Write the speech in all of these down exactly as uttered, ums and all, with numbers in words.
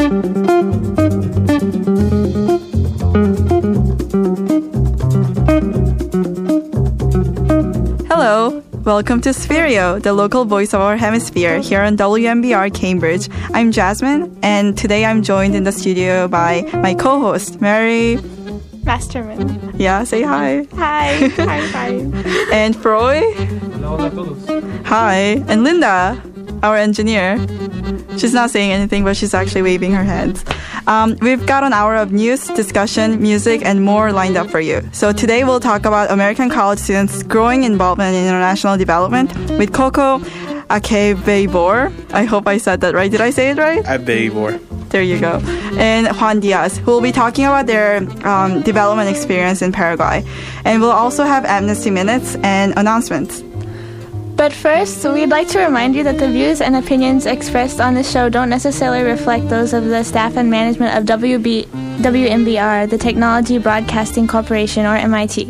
Hello, welcome to Spherio, the local voice of our hemisphere here on W M B R Cambridge. I'm Jasmine, and today I'm joined in the studio by my co-host, Mary Masterman. Yeah, say hi. Hi. Hi, hi. And Froy. Hola, hola a todos. Hi. And Linda, our engineer. She's not saying anything, but she's actually waving her hands. Um, we've got an hour of news, discussion, music, and more lined up for you. So today we'll talk about American college students' growing involvement in international development with Coco Akebebor. I hope I said that right. Did I say it right? Akebebor. There you go. And Juan Diaz, who will be talking about their um, development experience in Paraguay. And we'll also have Amnesty Minutes and announcements. But first, we'd like to remind you that the views and opinions expressed on this show don't necessarily reflect those of the staff and management of W B, W M B R, the Technology Broadcasting Corporation, or M I T.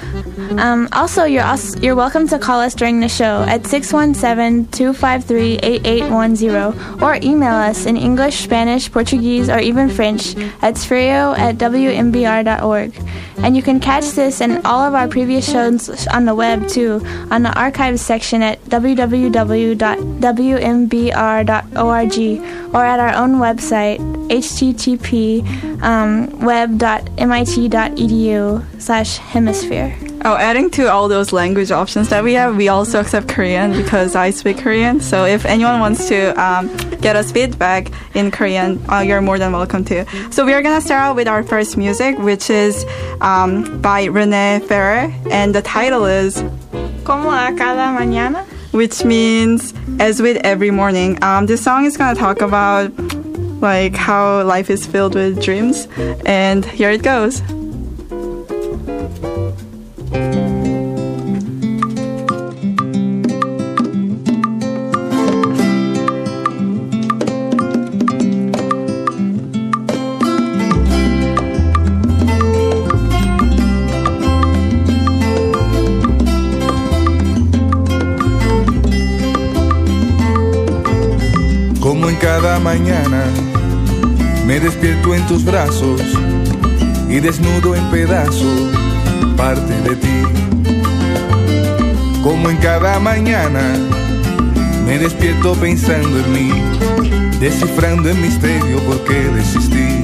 Um, also, you're also, you're welcome to call us during the show at six one seven, two five three, eight eight one zero or email us in English, Spanish, Portuguese, or even French at sferio at w m b r dot org. And you can catch this and all of our previous shows on the web, too, on the archives section at w w w dot w m b r dot org or at our own website, h t t p um, web dot m i t dot e d u slash hemisphere. Oh, adding to all those language options that we have, we also accept Korean because I speak Korean. So if anyone wants to um, get us feedback in Korean, uh, you're more than welcome to. So we are going to start out with our first music, which is um, by Renee Ferrer. And the title is Como a cada mañana, which means as with every morning. Um, this song is going to talk about like how life is filled with dreams. And here it goes. Como en cada mañana me despierto en tus brazos y desnudo en pedazos parte de ti. Como en cada mañana me despierto pensando en mí, descifrando el misterio por qué desistí.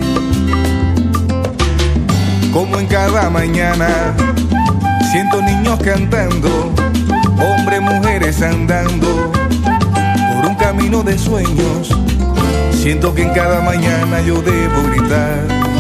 Como en cada mañana siento niños cantando, hombres, mujeres andando por un camino de sueños. Siento que en cada mañana yo debo gritar.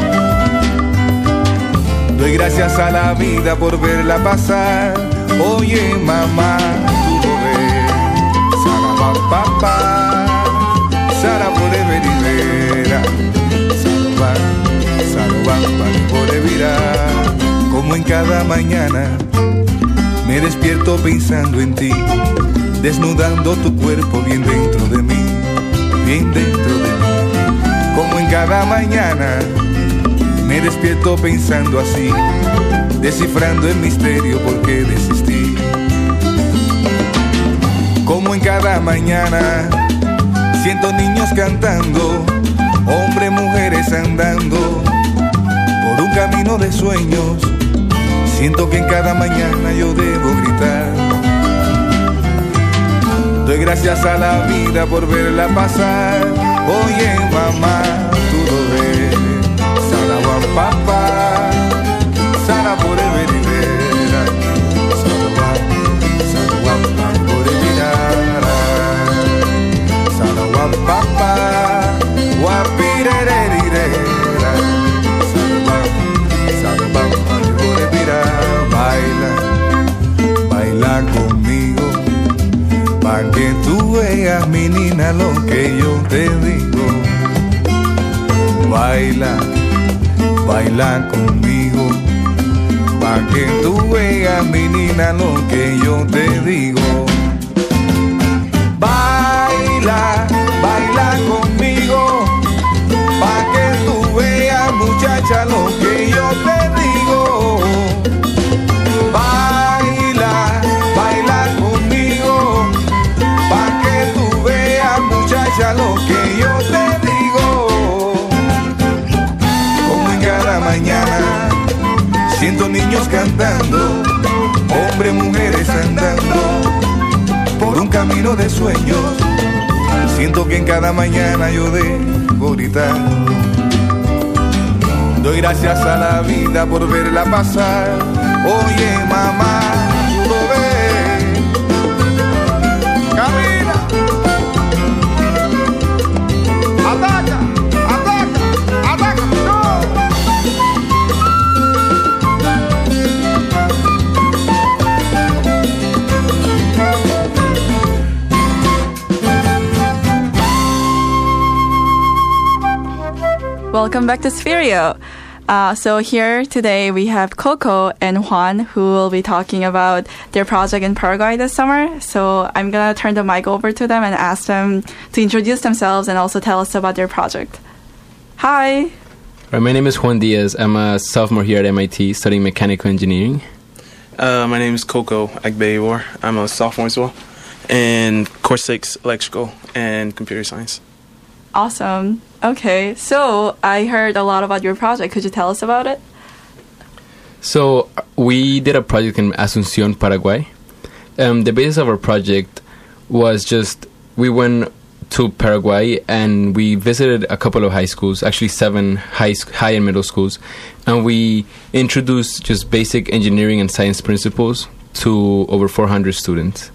Doy gracias a la vida por verla pasar. Oye mamá, tú lo ves. Sara papá, Sara por Everivera. Salva, salva, por Evira. Como en cada mañana me despierto pensando en ti, desnudando tu cuerpo bien dentro de mí, bien dentro de mí. Como en cada mañana me despierto pensando así, descifrando el misterio por qué desistí. Como en cada mañana siento niños cantando, hombres, mujeres andando por un camino de sueños. Siento que en cada mañana yo debo gritar. Doy gracias a la vida por verla pasar. Oye mamá, tú lo ves. Sara papá, Sara por Everivera. Sara, Sara por Evira. Sara papá, guapirererira. Sara, Sara por Evira. Baila, baila conmigo, pa' que tú veas, mi nina, lo que yo te digo. Baila, baila conmigo, pa' que tú veas, mi nina, lo que yo te digo. Baila, baila conmigo, pa' que tú veas, muchacha, lo que yo te digo. Baila, baila conmigo, pa' que tú veas, muchacha, lo que yo te digo. cantando, hombres, mujeres andando por un camino de sueños. Siento que en cada mañana yo debo gritar. Doy gracias a la vida por verla pasar. Oye, mamá, tú lo ves. Camina. Ataca, ataca, ataca. No. Welcome back to Spherio. Uh, so here today we have Coco and Juan who will be talking about their project in Paraguay this summer. So I'm going to turn the mic over to them and ask them to introduce themselves and also tell us about their project. Hi. Right, my name is Juan Diaz. I'm a sophomore here at M I T studying mechanical engineering. Uh, my name is Coco Agbeyor. I'm a sophomore as well in Course six Electrical and Computer Science. Awesome. Okay, so I heard a lot about your project. Could you tell us about it? So we did a project in Asunción, Paraguay. Um, the basis of our project was just, we went to Paraguay and we visited a couple of high schools, actually seven high, high and middle schools, and we introduced just basic engineering and science principles to over four hundred students.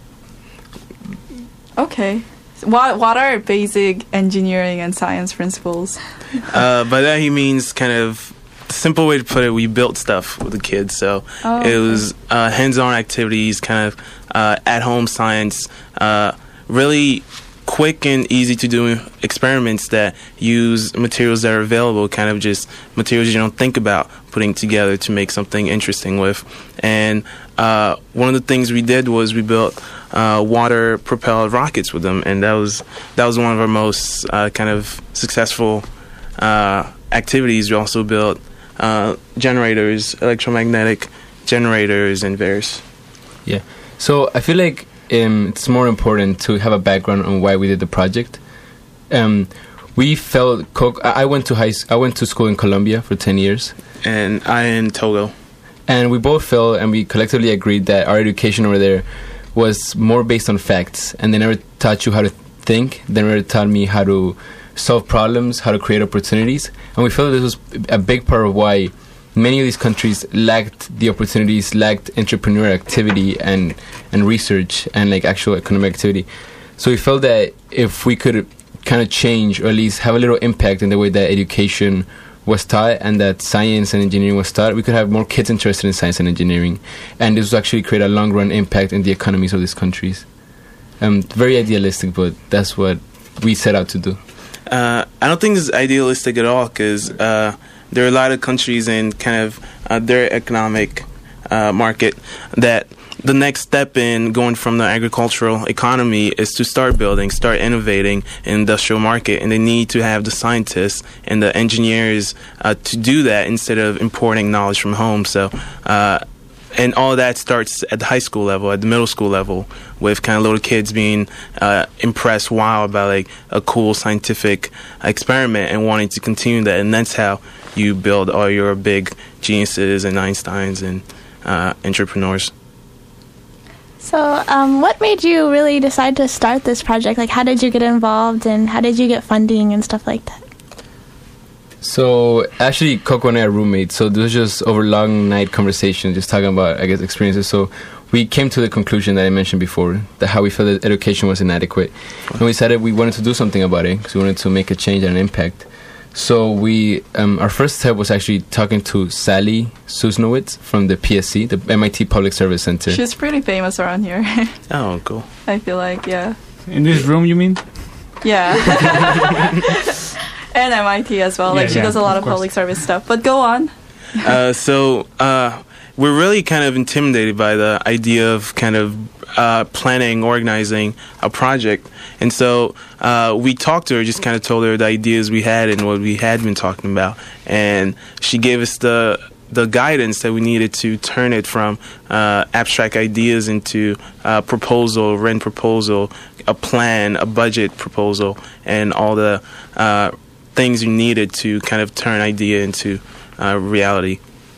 Okay. What what are basic engineering and science principles? uh, by that he means kind of, simple way to put it, we built stuff with the kids. So oh, it was uh, hands-on activities, kind of uh, at-home science, uh, really quick and easy to do experiments that use materials that are available, kind of just materials you don't think about putting together to make something interesting with. And uh, one of the things we did was we built uh, water-propelled rockets with them, and that was that was one of our most uh, kind of successful uh, activities. We also built uh, generators, electromagnetic generators, and various. Yeah, so I feel like Um, it's more important to have a background on why we did the project. Um, we felt co- I went to high. I went to school in Colombia for ten years, and I in Togo. And we both felt, and we collectively agreed that our education over there was more based on facts, and they never taught you how to think. They never taught me how to solve problems, how to create opportunities, and we felt this was a big part of why many of these countries lacked the opportunities, lacked entrepreneurial activity and and research and like actual economic activity. So we felt that if we could kind of change, or at least have a little impact in the way that education was taught and that science and engineering was taught, we could have more kids interested in science and engineering, and this would actually create a long run impact in the economies of these countries. Um, very idealistic, but that's what we set out to do. Uh, I don't think it's idealistic at all, because uh, there are a lot of countries in kind of uh, their economic uh, market that the next step in going from the agricultural economy is to start building, start innovating in industrial market, and they need to have the scientists and the engineers uh, to do that instead of importing knowledge from home. So, uh, and all of that starts at the high school level, at the middle school level, with kind of little kids being uh, impressed, wow, about like a cool scientific experiment and wanting to continue that, and that's how you build all your big geniuses and Einsteins and uh, entrepreneurs. So, um, what made you really decide to start this project? Like, how did you get involved, and how did you get funding and stuff like that? So, actually, Coco and I are roommates, so this was just over long night conversation, just talking about, I guess, experiences. So, we came to the conclusion that I mentioned before, that how we felt that education was inadequate. And we decided we wanted to do something about it, because we wanted to make a change and an impact. So we, um, our first step was actually talking to Sally Susnowitz from the P S C, the M I T Public Service Center. She's pretty famous around here. Oh, cool. I feel like, yeah. In this room, you mean? Yeah. And M I T as well. Yeah, like, she yeah, does a lot of of, course. public service stuff. But go on. uh, so uh, we're really kind of intimidated by the idea of kind of uh, planning, organizing a project. And so uh, we talked to her, just kind of told her the ideas we had and what we had been talking about. And she gave us the the guidance that we needed to turn it from uh, abstract ideas into a proposal, written proposal, a plan, a budget proposal, and all the uh, things you needed to kind of turn idea into uh, reality.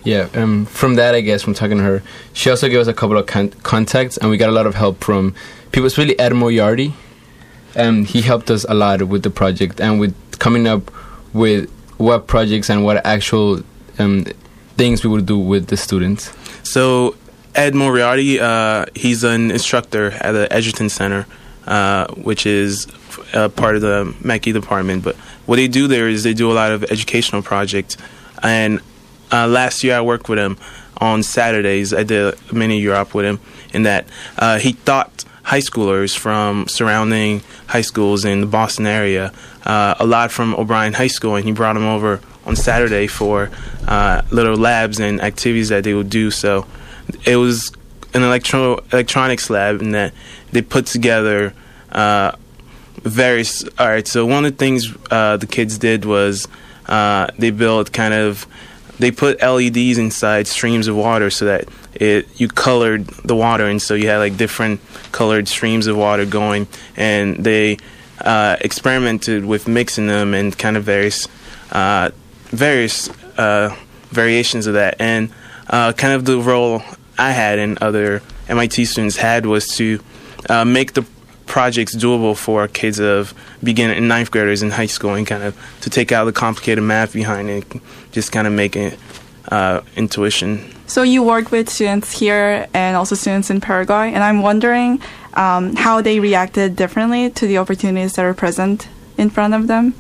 Yeah, um, from that, I guess, from talking to her, she also gave us a couple of con- contacts, and we got a lot of help from people. It's really Ed Moriarty. Um, he helped us a lot with the project and with coming up with what projects and what actual um, things we would do with the students. So Ed Moriarty, uh, he's an instructor at the Edgerton Center, uh, which is uh, part of the Mackey department. But what they do there is they do a lot of educational projects. And uh, last year I worked with him on Saturdays. I did a mini Europe with him in that uh, he taught high schoolers from surrounding high schools in the Boston area, uh, a lot from O'Brien High School, and he brought them over on Saturday for uh, little labs and activities that they would do. So it was an electro electronics lab in that they put together uh, various. All right, so one of the things uh, the kids did was uh, they built kind of. They put L E Ds inside streams of water so that it you colored the water, and so you had like different colored streams of water going, and they uh, experimented with mixing them and kind of various uh, various uh, variations of that. And uh, kind of the role I had and other M I T students had was to uh, make the projects doable for kids of beginner and ninth graders in high school, and kind of to take out the complicated math behind it, just kind of make it uh, intuition. So you work with students here and also students in Paraguay, and I'm wondering um, how they reacted differently to the opportunities that are present in front of them.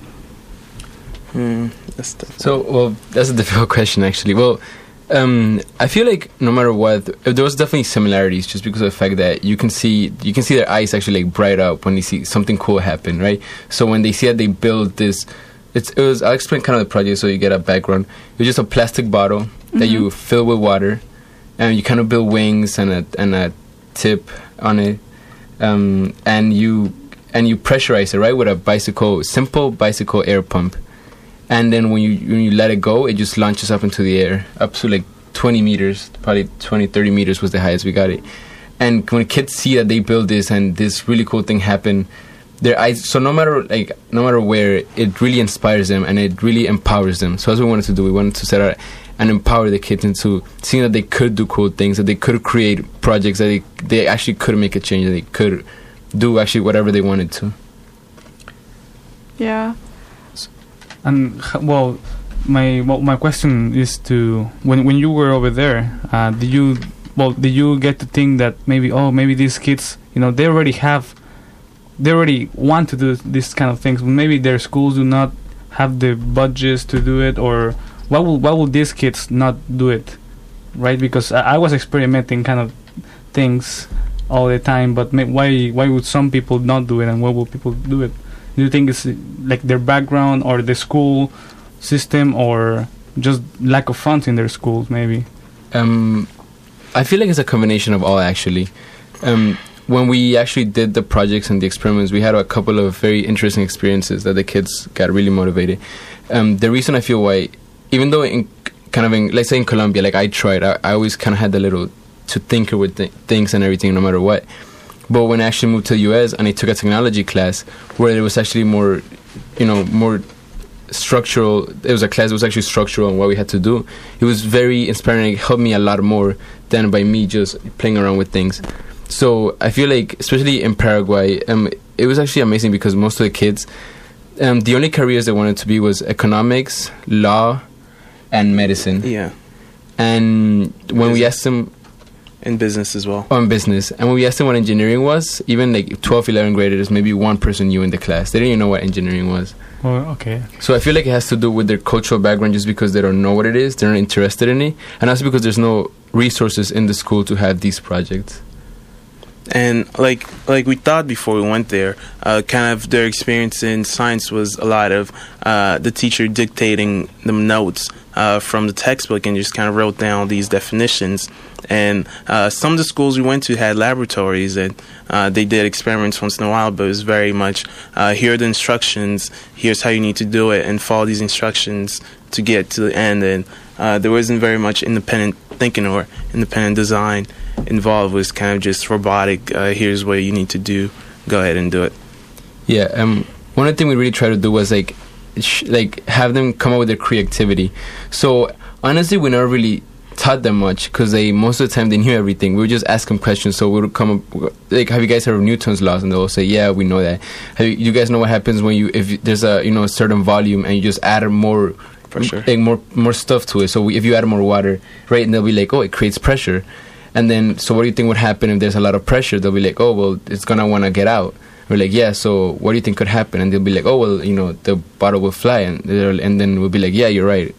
Hmm, that's tough. So, well, that's a difficult question, actually. Well, Um, I feel like no matter what, there was definitely similarities, just because of the fact that you can see you can see their eyes actually like bright up when they see something cool happen, right? So when they see that they build this, it's it was I'll explain kind of the project so you get a background. It was just a plastic bottle mm-hmm. that you fill with water, and you kind of build wings and a and a tip on it, um, and you and you pressurize it, right, with a bicycle, simple bicycle air pump. And then when you when you let it go, it just launches up into the air, up to like twenty meters, probably twenty, thirty meters was the highest we got it. And when kids see that they build this and this really cool thing happen, their eyes, so no matter like no matter where, it really inspires them and it really empowers them. So that's what we wanted to do. We wanted to set out and empower the kids into seeing that they could do cool things, that they could create projects, that they, they actually could make a change, that they could do actually whatever they wanted to. Yeah. And well, my well, my question is to when when you were over there, uh, did you well did you get to think that maybe oh maybe these kids, you know, they already have they already want to do this kind of things, but maybe their schools do not have the budgets to do it, or why will why will these kids not do it, right? Because I, I was experimenting kind of things all the time, but may, why why would some people not do it and why will people do it? Do you think it's like their background or the school system or just lack of funds in their schools, maybe? Um, I feel like it's a combination of all, actually. Um, when we actually did the projects and the experiments, we had a couple of very interesting experiences that the kids got really motivated. Um, the reason I feel why, even though in kind of in, let's say in Colombia, like I tried, I, I always kind of had the little to tinker with th- things and everything, no matter what. But when I actually moved to the U S and I took a technology class where it was actually more, you know, more structural, it was a class that was actually structural on what we had to do, it was very inspiring. It helped me a lot more than by me just playing around with things. So I feel like, especially in Paraguay, um, it was actually amazing because most of the kids, um, the only careers they wanted to be was economics, law, and medicine. Yeah. And when we asked them... In business as well. On business. And when we asked them what engineering was, even like twelve, eleven graders, maybe one person knew in the class. They didn't even know what engineering was. Oh, okay. So I feel like it has to do with their cultural background just because they don't know what it is, they're not interested in it, and also because there's no resources in the school to have these projects. And like like we thought before we went there, uh, kind of their experience in science was a lot of uh, the teacher dictating them notes uh, from the textbook and just kind of wrote down these definitions. And uh, some of the schools we went to had laboratories, and uh, they did experiments once in a while, but it was very much, uh, here are the instructions, here's how you need to do it, and follow these instructions to get to the end. And uh, there wasn't very much independent thinking or independent design involved. It was kind of just robotic, uh, here's what you need to do, go ahead and do it. Yeah, um, one of the things we really tried to do was like, sh- like have them come up with their creativity. So honestly, we never really taught them much because they most of the time they knew everything. We would just ask them questions. So we would come up like, "Have you guys heard of Newton's laws?" And they'll say, "Yeah, we know that." Have you, you guys know what happens when you if there's a you know a certain volume and you just add more Pressure. like more more stuff to it. So we, if you add more water, right, and they'll be like, "Oh, it creates pressure." And then, so what do you think would happen if there's a lot of pressure? They'll be like, "Oh, well, it's gonna want to get out." We're like, "Yeah, so what do you think could happen?" And they'll be like, "Oh, well, you know, the bottle will fly." And they'll- and then we'll be like, "Yeah, you're right."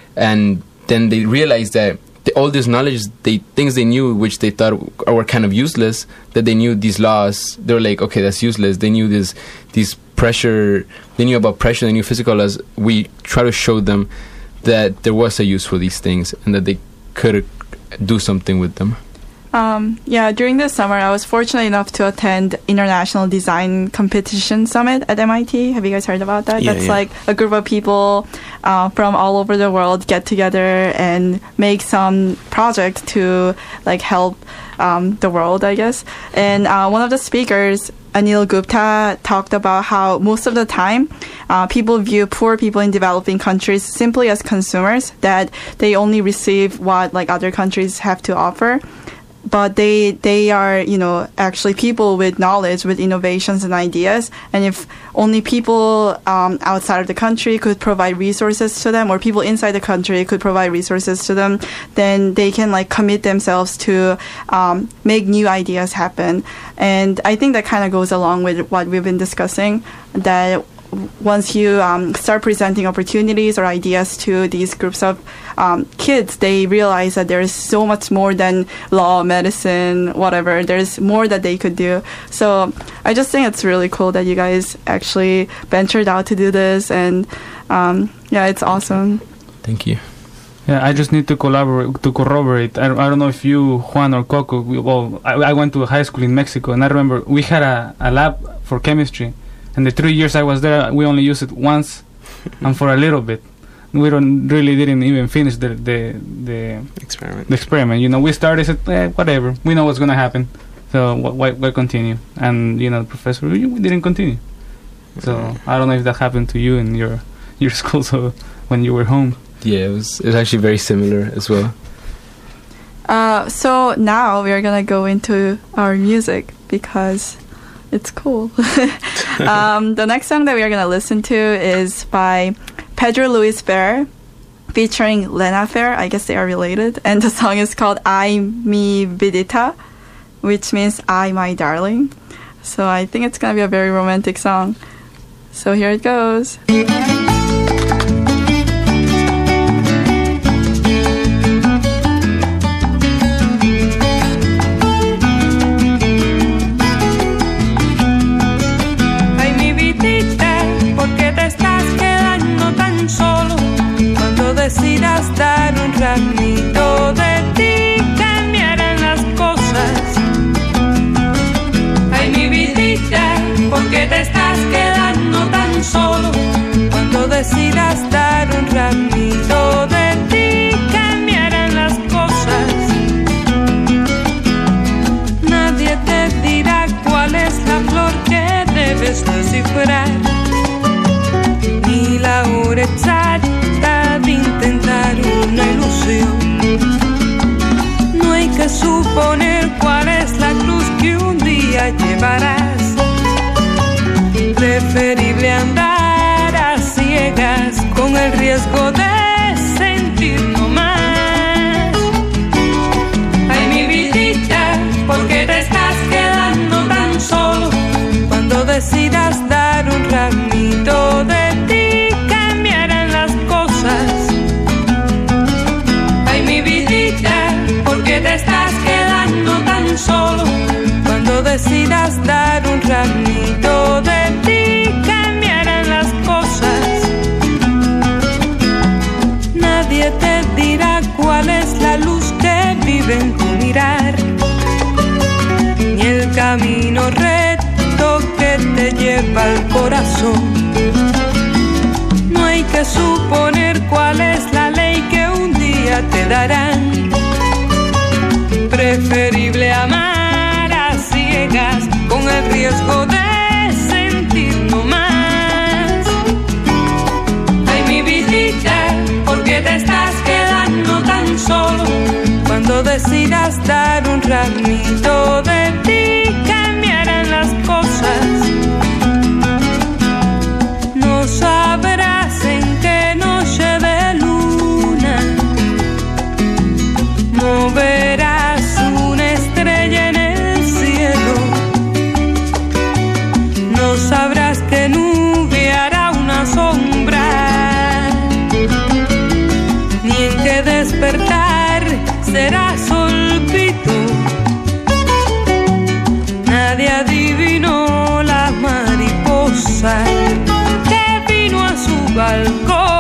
And then they realize that the, all this knowledge, they things they knew, which they thought were kind of useless, that they knew these laws. They were like, "Okay, that's useless." They knew this, these pressure. They knew about pressure. They knew physical laws. We try to show them that there was a use for these things and that they could do something with them. Um, yeah, during the summer, I was fortunate enough to attend International Design Competition Summit at M I T. Have you guys heard about that? Yeah, That's yeah. like a group of people uh, from all over the world get together and make some project to like help um, the world, I guess. And uh, one of the speakers, Anil Gupta, talked about how most of the time uh, people view poor people in developing countries simply as consumers, that they only receive what like other countries have to offer. But they they are, you know, actually people with knowledge, with innovations and ideas. And if only people um, outside of the country could provide resources to them, or people inside the country could provide resources to them, then they can like commit themselves to um, make new ideas happen. And I think that kind of goes along with what we've been discussing, that once you um, start presenting opportunities or ideas to these groups of um, kids, they realize that there is so much more than law, medicine, whatever. There's more that they could do. So I just think it's really cool that you guys actually ventured out to do this. And um, yeah, it's awesome. Thank you. Yeah, I just need to collaborate to corroborate. I, I don't know if you, Juan or Coco. We, well, I, I went to high school in Mexico, and I remember we had a, a lab for chemistry. And the three years I was there, we only used it once, and for a little bit. We don't really didn't even finish the the the Experiment. the experiment. You know, we started said, eh, whatever. We know what's gonna happen, so wh- why why continue? And you know, the professor, we we didn't continue. So I don't know if that happened to you in your your school. So when you were home. Yeah, it was it was actually very similar as well. Uh, so now we are gonna go into our music because it's cool. um, the next song that we are gonna listen to is by Pedro Luis Fer, featuring Lena Fer. I guess they are related, and the song is called "Ay Mi Vidita," which means "I My Darling." So I think it's gonna be a very romantic song. So here it goes. Decidas dar un ramito de ti, cambiarán las cosas. Ay, mi vidita, ¿por qué te estás quedando tan solo? Cuando decidas dar un ramito de ti, cambiarán las cosas. Nadie te dirá cuál es la flor que debes descifrar, ni la hora exacta de intentar una ilusión. No hay que suponer cuál es la cruz que un día llevarás. Preferible andar a ciegas con el riesgo de sentir no más. Ay, mi vidita, ¿por qué te estás quedando tan solo? Cuando decidas dar un ramito de ti, cambiarán las cosas. Ay, mi vidita, ¿por qué te estás quedando tan solo? Cuando decidas dar un ramito de ti, cambiarán las cosas. Nadie te dirá cuál es la luz que vive en tu mirar, ni el camino recto que te lleva al corazón. No hay que suponer cuál es la ley que un día te darán. Preferible amar a ciegas con el riesgo de sentir no más. Ay, mi vidita, ¿por qué te estás quedando tan solo? cuando decidas dar un ramito de ti, cambiarán las cosas. No sabrás en qué noche de luna moverás una estrella en el cielo. No sabrás que nube hará una sombra, ni en qué despertar será solpito. Nadie adivinó la mariposa que vino a su balcón.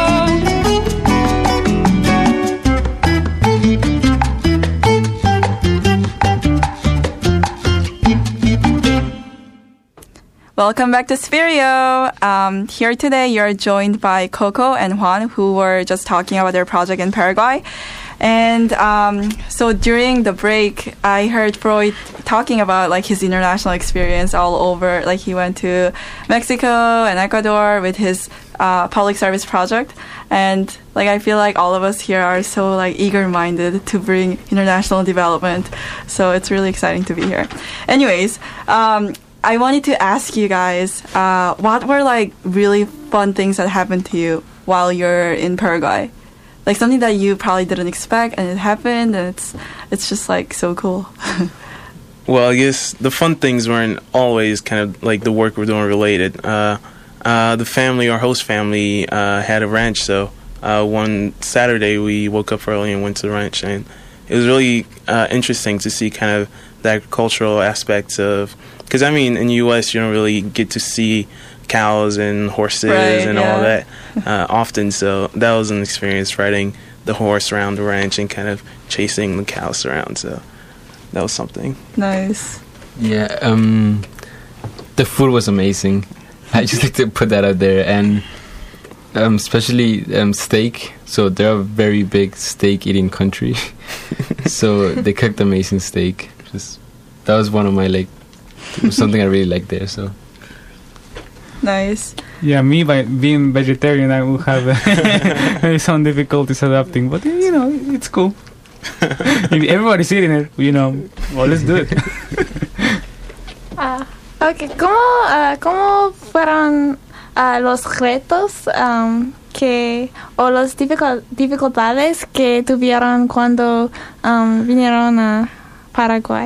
Welcome back to Spherio. Um, here today, you're joined by Coco and Juan, who were just talking about their project in Paraguay. And um, so during the break, I heard Freud talking about like his international experience all over. Like he went to Mexico and Ecuador with his uh, public service project. And like I feel like all of us here are so like eager-minded to bring international development. So it's really exciting to be here. Anyways, um, I wanted to ask you guys, uh, what were like really fun things that happened to you while you're in Paraguay? Like something that you probably didn't expect and it happened, and it's it's just like so cool. Well, I guess the fun things weren't always kind of like the work we're doing related. Uh, uh, the family, our host family, uh, had a ranch, so uh, one Saturday we woke up early and went to the ranch, and it was really uh, interesting to see kind of the agricultural aspects of, because I mean in the U S you don't really get to see cows and horses right, and yeah. all that uh, often, so that was an experience, riding the horse around the ranch and kind of chasing the cows around, so that was something. Nice. Yeah, um, the food was amazing. I just like to put that out there, and um, especially um, steak. So they're a very big steak eating country. So they cooked amazing steak. Just that was one of my like something I really liked there. So nice. Yeah, me by being vegetarian, I will have uh, some difficulties adapting, but you know, it's cool. If everybody's eating it, you know, well, let's do it. Ah, okay. ¿Cómo, ah, ¿Cómo fueron ah, los retos um, que o las dificul- dificultades que tuvieron cuando um, vinieron a Paraguay?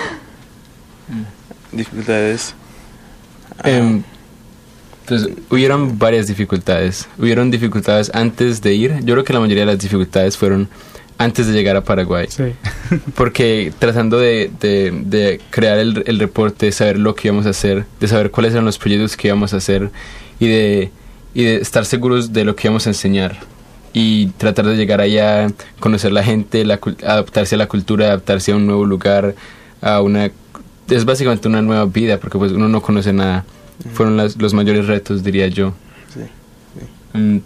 Dificultades. Um, pues hubieron varias dificultades. Hubieron dificultades antes de ir. Yo creo que la mayoría de las dificultades fueron antes de llegar a Paraguay. Sí. Porque tratando de, de, de crear el, el reporte, de saber lo que íbamos a hacer, de saber cuáles eran los proyectos que íbamos a hacer y de, y de estar seguros de lo que íbamos a enseñar. Y tratar de llegar allá, conocer la gente, la, adaptarse a la cultura, adaptarse a un nuevo lugar, a una... Es básicamente una nueva vida, porque pues uno no conoce nada. Fueron las, los mayores retos, diría yo. Sí, sí. Mm.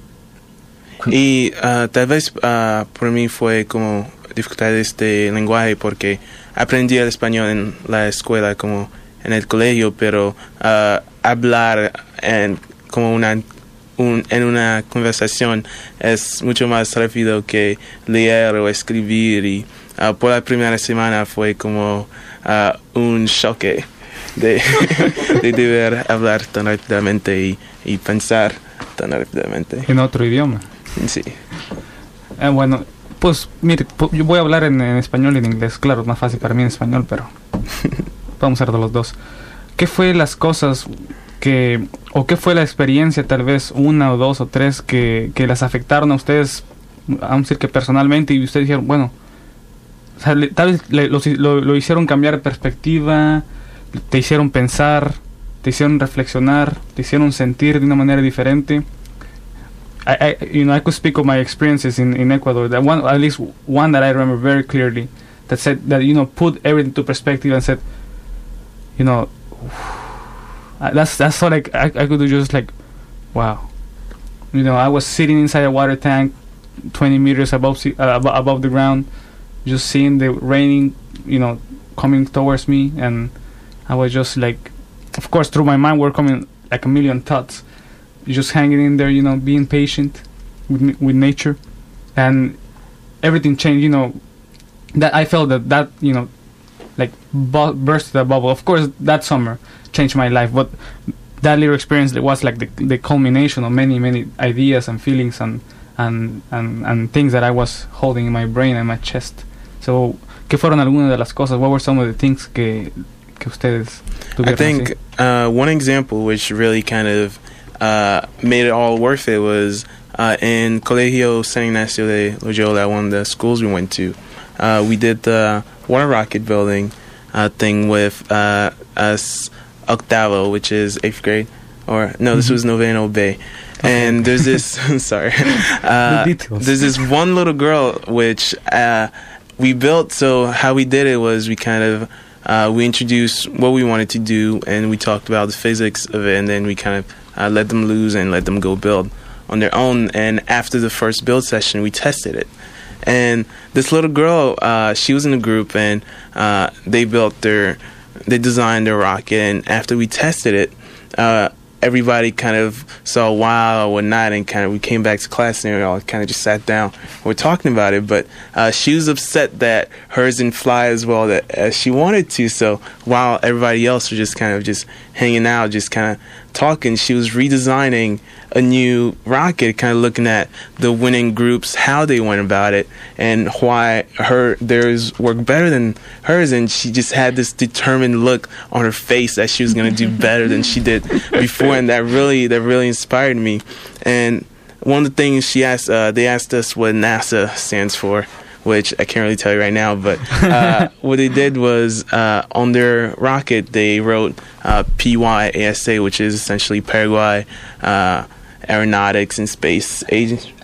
Y uh, tal vez uh, por mí fue como dificultades de lenguaje, porque aprendí el español en la escuela, como en el colegio, pero uh, hablar en, como una, un, en una conversación es mucho más rápido que leer o escribir. Y uh, por la primera semana fue como uh, un choque de, de deber hablar tan rápidamente y, y pensar tan rápidamente. En otro idioma. Sí. Eh, bueno, pues mire, pu- yo voy a hablar en, en español y en inglés. Claro, es más fácil para mí en español, pero vamos a hacer de los dos. ¿Qué fue las cosas que, o qué fue la experiencia, tal vez una o dos o tres, que, que las afectaron a ustedes, vamos a decir que personalmente, y ustedes dijeron, bueno, o sea, le, tal vez le, lo, lo, lo hicieron cambiar de perspectiva, te hicieron pensar, te hicieron reflexionar, te hicieron sentir de una manera diferente? I, I, you know, I could speak of my experiences in, in Ecuador. That one, at least one that I remember very clearly, that said that, you know, put everything to perspective and said, you know, that's that's all like I, I could do, just like, wow. You know, I was sitting inside a water tank, twenty meters above sea, uh, above, above the ground, just seeing the raining, you know, coming towards me, and I was just like, of course, through my mind were coming like a million thoughts. Just hanging in there, you know, being patient with with nature, and everything changed. You know, that I felt that that you know, like bu- burst the bubble. Of course, that summer changed my life, but that little experience was like the the culmination of many many ideas and feelings and and and, and things that I was holding in my brain and my chest. So, ¿qué fueron algunas de las cosas? What were some of the things que que ustedes tuvieron? I think uh, one example which really kind of uh, made it all worth it was uh, in Colegio San Ignacio de Loyola, one of the schools we went to. Uh, we did the water rocket building uh, thing with uh, us octavo, which is eighth grade, or no, this was noveno B. And there's this, sorry, uh, there's this one little girl which uh, we built. So how we did it was we kind of uh, we introduced what we wanted to do, and we talked about the physics of it, and then we kind of uh, let them loose and let them go build on their own. And after the first build session, we tested it. And this little girl, uh, she was in a group, and uh, they built their, they designed their rocket. And after we tested it, uh, everybody kind of saw wow or whatnot, and kind of we came back to class and we all kind of just sat down. We're talking about it, but uh, she was upset that hers didn't fly as well that, as she wanted to. So while everybody else was just kind of just hanging out, just kind of talking, she was redesigning a new rocket, kind of looking at the winning groups, how they went about it, and why her theirs worked better than hers. And she just had this determined look on her face that she was going to do better than she did before, and that really that really inspired me. And one of the things she asked, uh, they asked us what NASA stands for, which I can't really tell you right now, but uh, what they did was uh, on their rocket they wrote uh, P Y A S A, which is essentially Paraguay uh, Aeronautics and Space Agency.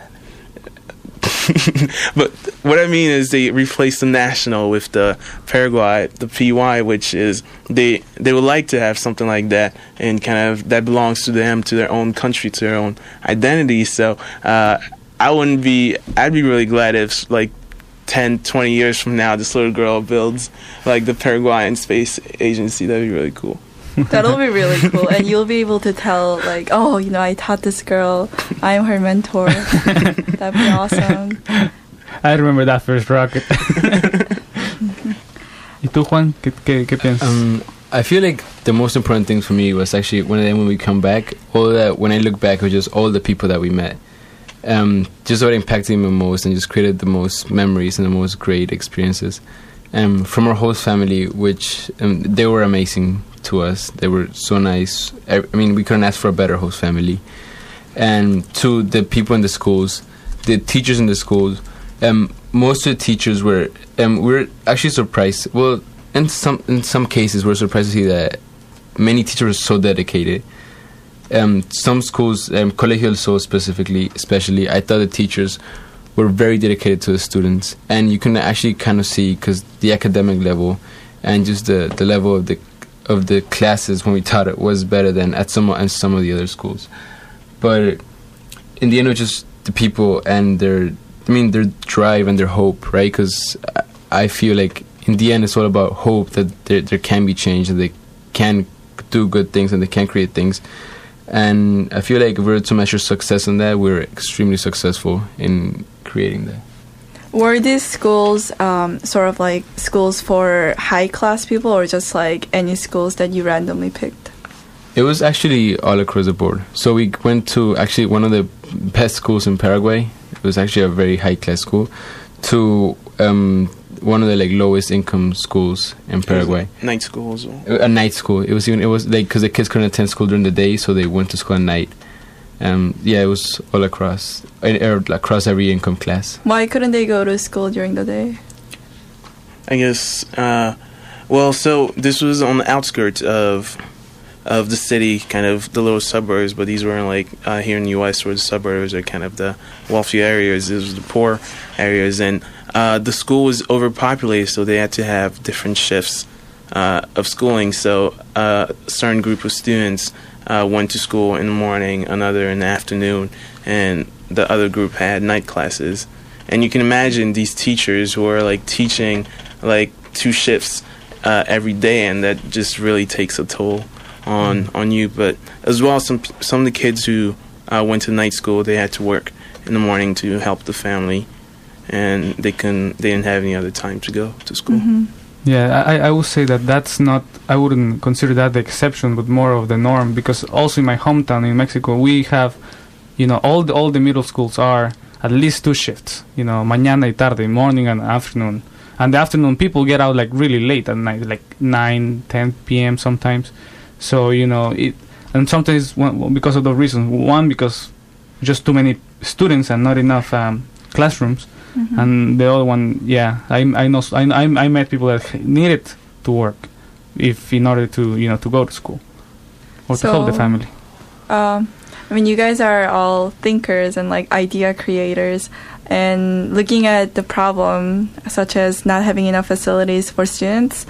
But what I mean is they replaced the national with the Paraguay, the P Y, which is they they would like to have something like that, and kind of that belongs to them, to their own country, to their own identity. So uh, I wouldn't be, I'd be really glad if like ten, twenty years from now, this little girl builds like the Paraguayan Space Agency. That'd be really cool. That'll be really cool, and you'll be able to tell, like, oh, you know, I taught this girl, I'm her mentor. That'd be awesome. I remember that first rocket. ¿Y tú, Juan? ¿Qué, qué, qué piensas? Um, I feel like the most important thing for me was actually when when we come back, all that when I look back, it was just all the people that we met. Um, just what impacted me most and just created the most memories and the most great experiences. Um, from our host family, which um, they were amazing to us. They were so nice. I, I mean, we couldn't ask for a better host family. And to the people in the schools, the teachers in the schools, um, most of the teachers were, um, we were actually surprised. Well, in some in some cases, we're surprised to see that many teachers are so dedicated. Um, some schools, um, Colegio del Sol specifically, especially, I thought the teachers were very dedicated to the students, and you can actually kind of see because the academic level and just the, the level of the of the classes when we taught it was better than at some and some of the other schools. But in the end, it was just the people and their, I mean, their drive and their hope, right? Because I feel like in the end, it's all about hope that there there can be change and they can do good things and they can create things. And I feel like if we were to measure success in that, we're extremely successful in creating that. Were these schools um, sort of like schools for high-class people, or just like any schools that you randomly picked? It was actually all across the board. So we went to actually one of the best schools in Paraguay. It was actually a very high-class school, to um, one of the like lowest income schools in Paraguay. Night school as well. A night school. It was even it was like because the kids couldn't attend school during the day, so they went to school at night. Um, yeah, it was all across, er, across every income class. Why couldn't they go to school during the day? I guess, uh, well, so this was on the outskirts of of the city, kind of the little suburbs, but these weren't like uh, here in the U S where the suburbs are kind of the wealthy areas. This was the poor areas, and uh, the school was overpopulated, so they had to have different shifts uh, of schooling. So uh, a certain group of students Uh, went to school in the morning, another in the afternoon, and the other group had night classes. And you can imagine these teachers who are like teaching like two shifts uh, every day, and that just really takes a toll on mm. on you. But as well, some some of the kids who uh, went to night school, they had to work in the morning to help the family, and they can they didn't have any other time to go to school. Mm-hmm. Yeah, I, I would say that that's not, I wouldn't consider that the exception, but more of the norm, because also in my hometown in Mexico, we have, you know, all the, all the middle schools are at least two shifts, you know, mañana y tarde, morning and afternoon. And the afternoon, people get out, like, really late at night, like nine, ten p.m. sometimes. So, you know, it, and sometimes one, because of those reasons. One, because just too many students and not enough um, classrooms. Mm-hmm. And the other one, yeah, I I know I I, I met people that needed to work, if in order to you know to go to school or so, to help the family. Um, I mean, you guys are all thinkers and like idea creators, and looking at the problem such as not having enough facilities for students,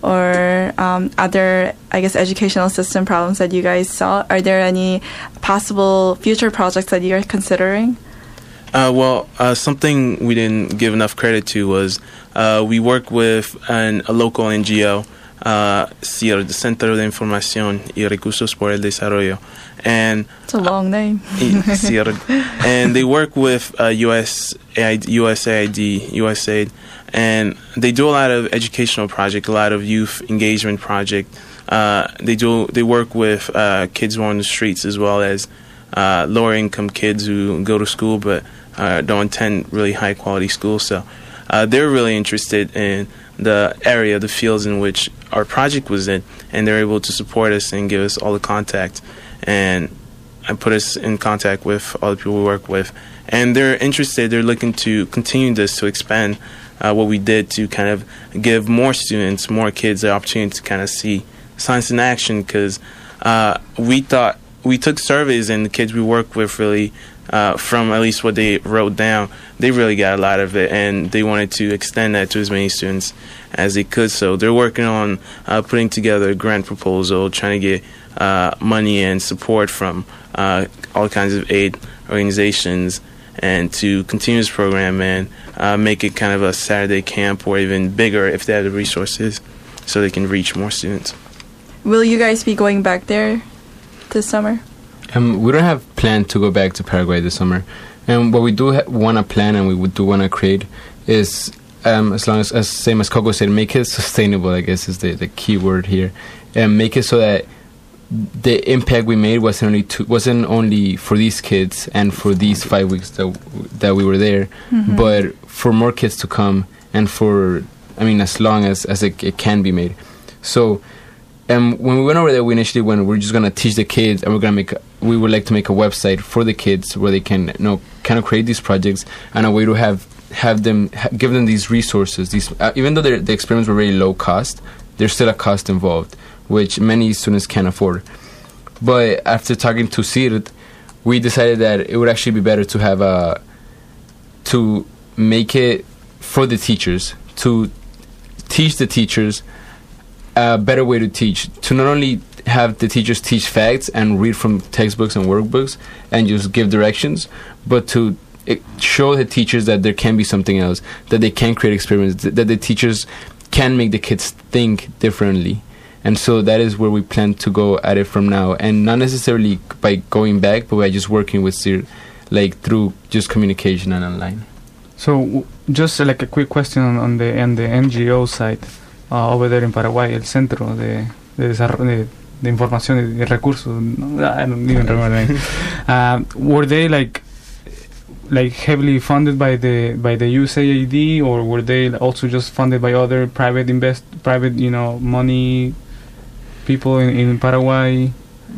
or um, other, I guess, educational system problems that you guys saw. Are there any possible future projects that you're considering? Uh, well, uh, something we didn't give enough credit to was uh, we work with an, a local N G O, uh, C I R, the Centro de Información y Recursos por el Desarrollo, and it's a long name. C I R, and they work with uh, U S A I D, U S A I D, U S A I D, and they do a lot of educational project, a lot of youth engagement project. Uh, they do they work with uh, kids who are on the streets, as well as uh, lower income kids who go to school but uh, don't attend really high quality schools. So uh, they're really interested in the area, the fields in which our project was in, and they're able to support us and give us all the contact and and put us in contact with all the people we work with. And they're interested, they're looking to continue this, to expand uh, what we did, to kind of give more students, more kids the opportunity to kind of see science in action, because uh, we thought, we took surveys, and the kids we work with really, uh, from at least what they wrote down, they really got a lot of it, and they wanted to extend that to as many students as they could. So they're working on uh, putting together a grant proposal, trying to get uh, money and support from uh, all kinds of aid organizations, and to continue this program and uh, make it kind of a Saturday camp, or even bigger if they have the resources, so they can reach more students. Will you guys be going back there this summer? Um, we don't have planned to go back to Paraguay this summer. And what we do ha- want to plan, and we would do want to create, is, um, as long as, as same as Coco said, make it sustainable, I guess is the, the key word here. And make it so that the impact we made wasn't only to, wasn't only for these kids and for these five weeks that that we were there, mm-hmm. but for more kids to come, and for, I mean, as long as, as it, it can be made. So um, when we went over there, we initially went, we're just going to teach the kids, and we're going to make, we would like to make a website for the kids where they can, you know, kind of create these projects, and a way to have have them, ha- give them these resources. These uh, even though the experiments were very low cost, there's still a cost involved, which many students can't afford. But after talking to C I R D, we decided that it would actually be better to have a, to make it for the teachers, to teach the teachers a better way to teach, to not only have the teachers teach facts and read from textbooks and workbooks and just give directions, but to it, show the teachers that there can be something else, that they can create experiments, th- that the teachers can make the kids think differently. And so that is where we plan to go at it from now, and not necessarily by going back, but by just working with C I R D, like through just communication and online. So w- just uh, like a quick question on, on the on the N G O side uh, over there in Paraguay, el Centro de, de, Desarrollo, de, de Información y de Recursos. No, I don't even remember the name. Uh, were they like like heavily funded by the by the U S A I D, or were they also just funded by other private invest private you know money people in, in Paraguay?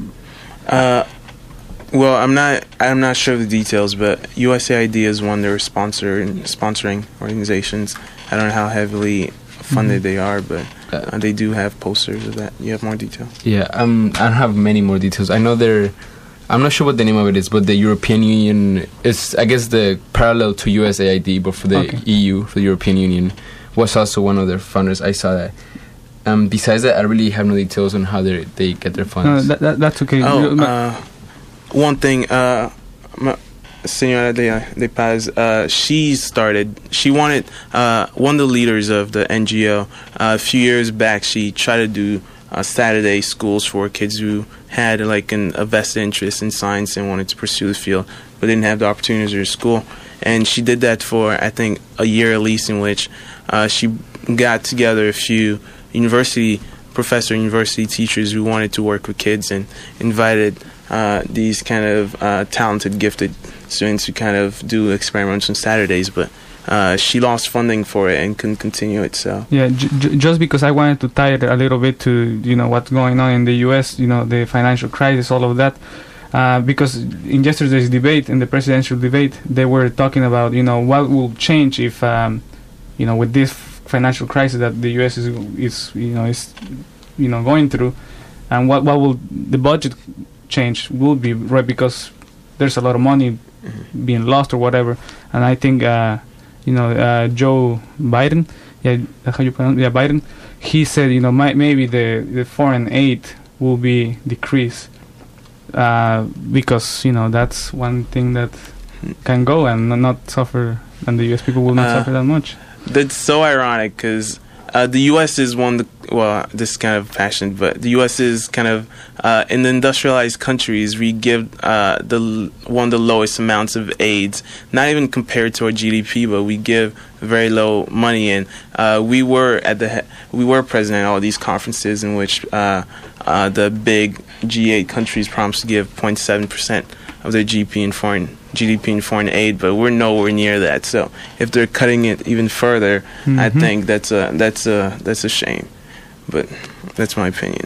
Uh, well, I'm not I'm not sure of the details, but U S A I D is one they're sponsoring sponsoring organizations. I don't know how heavily funded mm-hmm. they are, but uh, they do have posters of that. You have more detail? Yeah, um, I don't have many more details. I know they're, I'm not sure what the name of it is, but the European Union is, I guess, the parallel to U S A I D, but for the okay. E U, for the European Union, was also one of their funders. I saw that. Um, besides that, I really have no details on how they they get their funds. No, that, that, that's okay. Oh, uh, one thing, uh, ma, Senora de, de Paz, uh, she started, she wanted, uh, one of the leaders of the N G O, uh, a few years back, she tried to do uh, Saturday schools for kids who had like an, a vested interest in science and wanted to pursue the field, but didn't have the opportunities at school. And she did that for, I think, a year at least, in which uh, she got together a few university professor, university teachers who wanted to work with kids, and invited uh, these kind of uh, talented, gifted students to kind of do experiments on Saturdays. But uh, she lost funding for it and couldn't continue it. So yeah, j- j- just because I wanted to tie it a little bit to, you know, what's going on in the U S, you know, the financial crisis, all of that. Uh, because in yesterday's debate, in the presidential debate, they were talking about, you know, what will change if, um, you know, with this financial crisis that the U S is, is you know, is, you know, going through, and what what will the budget change will be, right? Because there's a lot of money mm-hmm. being lost or whatever, and I think, uh, you know, uh, Joe Biden, yeah, how you pronounce, yeah, Biden, he said, you know, my, maybe the the foreign aid will be decreased. Uh, because, you know, that's one thing that can go and not suffer, and the U S people will not uh, suffer that much. That's so ironic, because uh, the U S is one of the, well, this is kind of passionate, but the U S is kind of, uh, in the industrialized countries, we give uh, the one of the lowest amounts of aids, not even compared to our G D P, but we give very low money. And uh, we were at the he- we were present at all these conferences in which uh, uh, the big G eight countries promised to give zero point seven percent of their G D P in foreign G D P in foreign aid, but we're nowhere near that. So if they're cutting it even further, mm-hmm. I think that's a that's a that's a shame. But that's my opinion.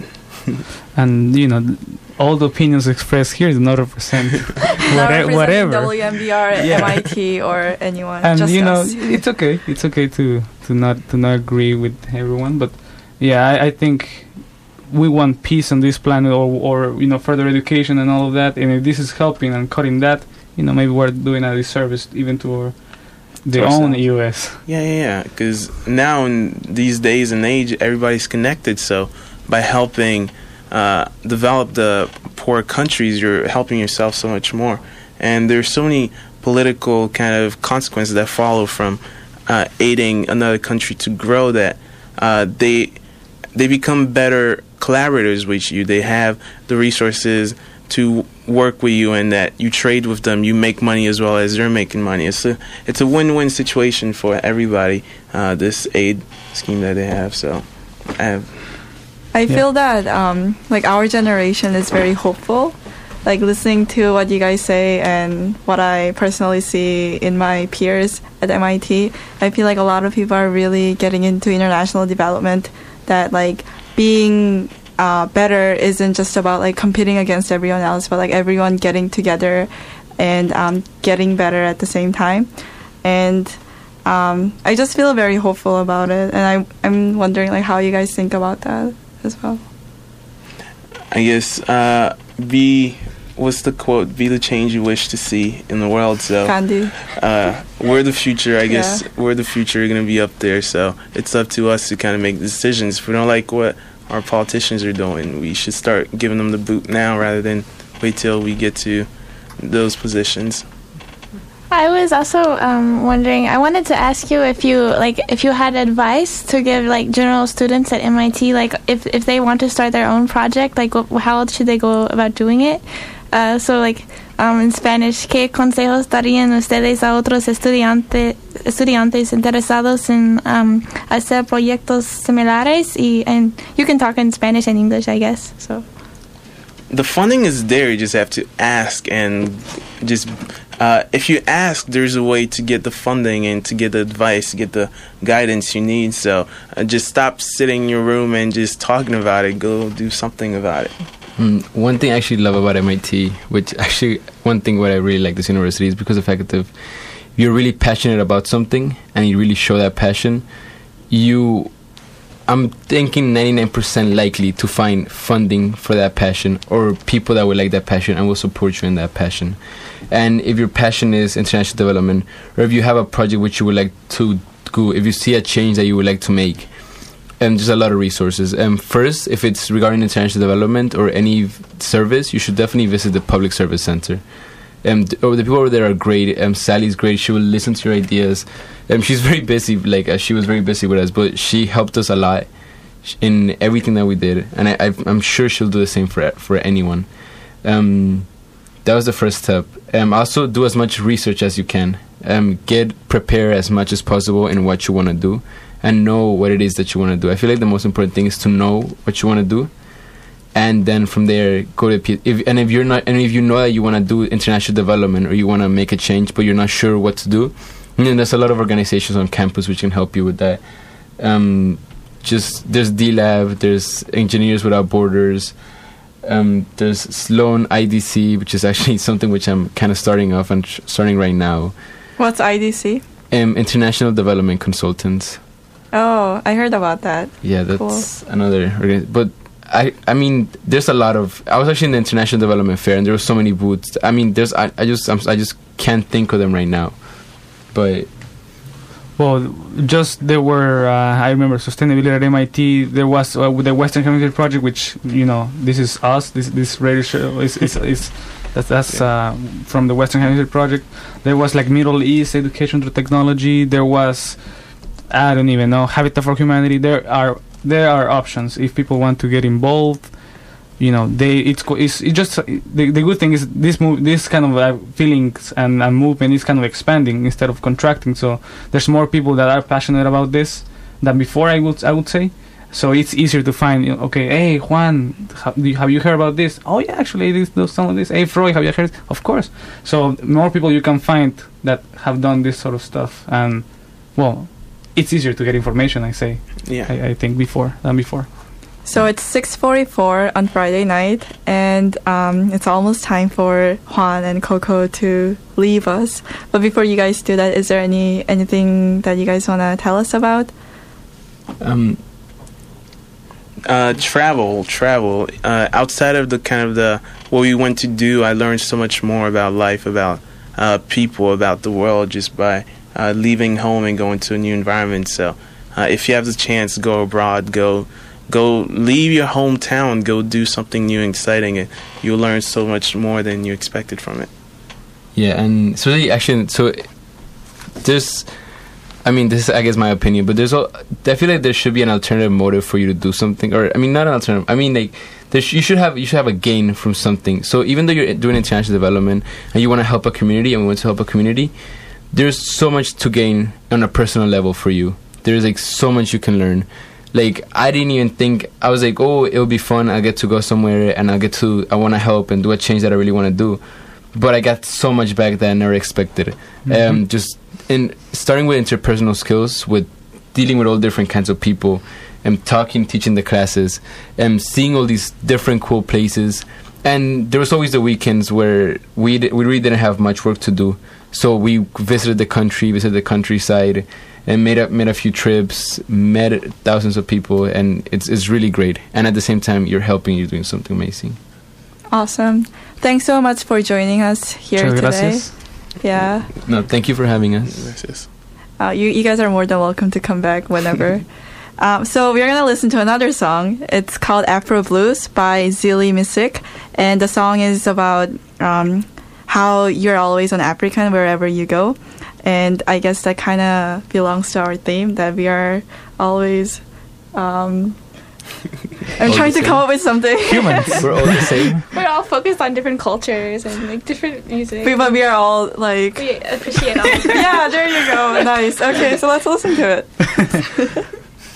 And you know, all the opinions expressed here do not represent not whatever. W M B R, yeah. M I T, or anyone. And just you know, us. it's okay. It's okay to to not to not agree with everyone. But yeah, I, I think we want peace on this planet, or or you know, further education and all of that. And if this is helping and cutting that, you know, maybe we're doing a disservice even to our their own U S. Yeah, yeah, yeah. Because now in these days and age, everybody's connected. So by helping uh, develop the poor countries, you're helping yourself so much more. And there's so many political kind of consequences that follow from uh, aiding another country to grow, that uh, they they become better collaborators with you. They have the resources to work with you, and that you trade with them, you make money as well as they're making money. It's a it's a win-win situation for everybody, uh, this aid scheme that they have. So I have I yeah. feel that um, like our generation is very hopeful. Like listening to what you guys say and what I personally see in my peers at M I T, I feel like a lot of people are really getting into international development, that like being uh, better isn't just about like competing against everyone else, but like everyone getting together and um, getting better at the same time. And um, I just feel very hopeful about it, and I, I'm wondering like how you guys think about that as well. I guess uh, be what's the quote? Be the change you wish to see in the world. So Gandhi. Uh, we're the future. I Yeah. guess we're the future. We're gonna be up there. So it's up to us to kind of make decisions. If we don't like what our politicians are doing, we should start giving them the boot now rather than wait till we get to those positions. I was also um, wondering. I wanted to ask you if you like if you had advice to give like general students at M I T, like if if they want to start their own project, like wh- how should they go about doing it? Uh, so like um, in Spanish, ¿qué consejos darían ustedes a otros estudiantes estudiantes interesados en um, hacer proyectos similares? Y and you can talk in Spanish and English, I guess. So the funding is there. You just have to ask, and just uh, if you ask, there's a way to get the funding and to get the advice, to get the guidance you need. So uh, just stop sitting in your room and just talking about it. Go do something about it. Mm, one thing I actually love about M I T, which actually one thing what I really like this university, is because of the fact that if you're really passionate about something and you really show that passion, you, I'm thinking ninety-nine percent likely to find funding for that passion, or people that would like that passion and will support you in that passion. And if your passion is international development, or if you have a project which you would like to do, if you see a change that you would like to make, and there's a lot of resources. Um, first, if it's regarding international development or any v- service, you should definitely visit the Public Service Center. Um, th- oh, the people over there are great. Um, Sally's great. She will listen to your ideas. Um, she's very busy. Like uh, she was very busy with us, but she helped us a lot. sh- in everything that we did, and I, I've, I'm sure she'll do the same for for anyone. Um, that was the first step. Um, also, do as much research as you can. Um, get prepared as much as possible in what you want to do, and know what it is that you want to do. I feel like the most important thing is to know what you want to do, and then from there go to P- if and if you're not and if you know that you want to do international development or you want to make a change but you're not sure what to do, then there's a lot of organizations on campus which can help you with that. Um, just there's D Lab, there's Engineers Without Borders, um, there's Sloan I D C, which is actually something which I'm kind of starting off and tr- starting right now. What's I D C? Um, International Development Consultants. Oh, I heard about that. Yeah, that's Cool. another. Organ- but I, I mean, there's a lot of. I was actually in the International Development Fair, and there were so many booths. I mean, there's. I, I just, I'm, I just can't think of them right now. But Well, just there were, uh, I remember sustainability at M I T. There was uh, the Western Hemisphere Project, which, you know, this is us. This this radio show is is, is that's, that's uh, from the Western Hemisphere Project. There was like Middle East education through technology. There was, I don't even know, Habitat for Humanity. There are there are options if people want to get involved. You know, they it's co- it's, it's just the the good thing is this move this kind of uh, feelings and, and movement is kind of expanding instead of contracting. So there's more people that are passionate about this than before. I would I would say. So it's easier to find. You know, okay, hey Juan, ha, do you, have you heard about this? Oh yeah, actually this does some of this. Hey Freud, have you heard? Of course. So more people you can find that have done this sort of stuff, and well, it's easier to get information. I say. Yeah. I, I think before than before. So it's six forty-four on Friday night, and um, it's almost time for Juan and Coco to leave us. But before you guys do that, is there any anything that you guys want to tell us about? um, Uh, travel, travel. Uh, outside of the kind of the what we went to do, I learned so much more about life, about uh, people, about the world, just by uh, leaving home and going to a new environment. So, uh, if you have the chance, go abroad, go, go, leave your hometown, go do something new and exciting, and you'll learn so much more than you expected from it. yeah, and so the action. So there's. I mean, this is, I guess, my opinion, but there's all, I feel like there should be an alternative motive for you to do something, or I mean, not an alternative. I mean, like, there sh- you should have you should have a gain from something. So even though you're doing international development and you want to help a community, and we want to help a community, there's so much to gain on a personal level for you. There's like so much you can learn. Like, I didn't even think, I was like, oh, it'll be fun. I'll get to go somewhere and I'll get to, I want to help and do a change that I really want to do. But I got so much back that I never expected. Mm-hmm. Um, just in starting with interpersonal skills, with dealing with all different kinds of people, and talking, teaching the classes, and seeing all these different cool places. And there was always the weekends where we d- we really didn't have much work to do, so we visited the country, visited the countryside, and made a made a few trips, met thousands of people, and it's it's really great. And at the same time, you're helping, you're doing something amazing. Awesome. Thanks so much for joining us here Muchas today. gracias. Yeah. No, thank you for having us. Gracias. Uh, you, you guys are more than welcome to come back whenever. um, so we're going to listen to another song. It's called Afro Blues by Zili Misik. And the song is about um, how you're always an African wherever you go. And I guess that kind of belongs to our theme, that we are always... Um, I'm All trying the to same. come up with something. Humans. We're all the same. We're all focused on different cultures and like different music. We- but we are all like... We appreciate all of that. Yeah, there you go. Nice. Okay, so let's listen to it.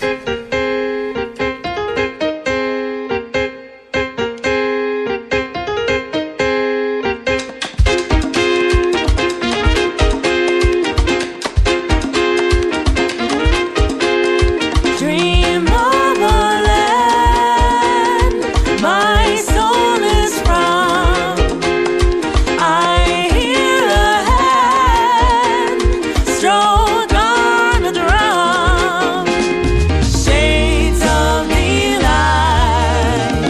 Dream of a land my soul is from. I hear a hand stroke on a drum. Shades of delight,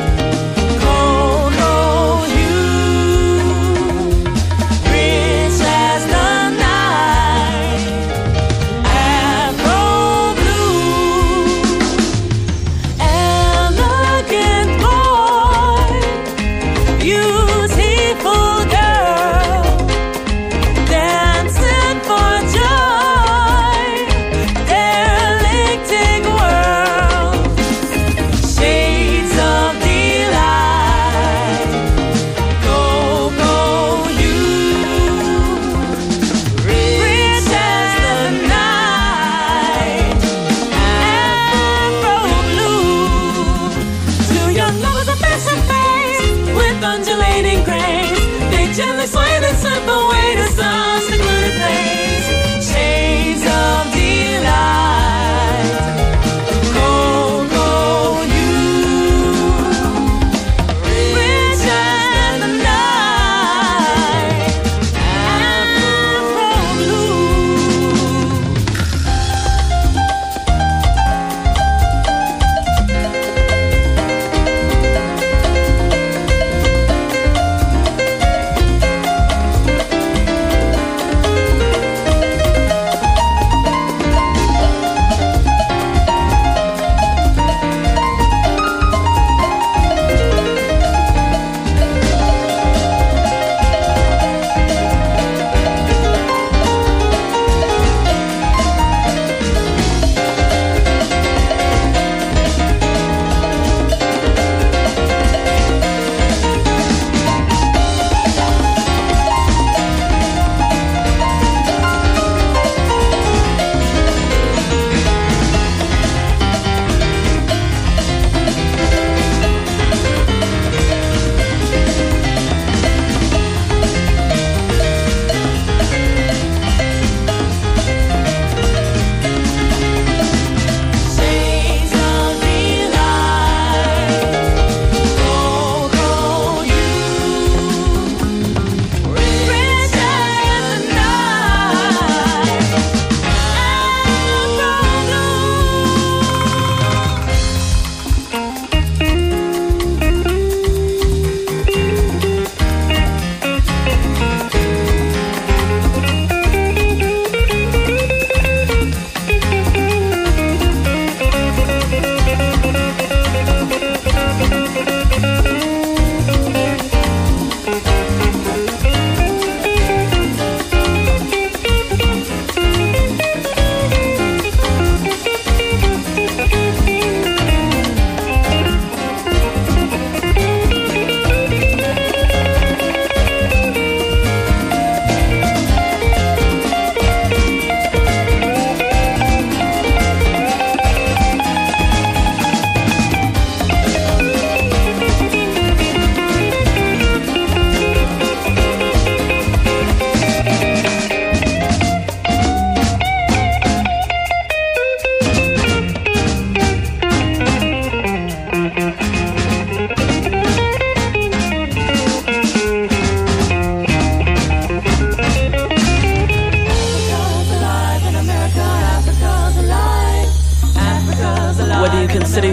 cocoa hue, rich as the night. Afro blue, elegant boy, beautiful girl, dancing for joy.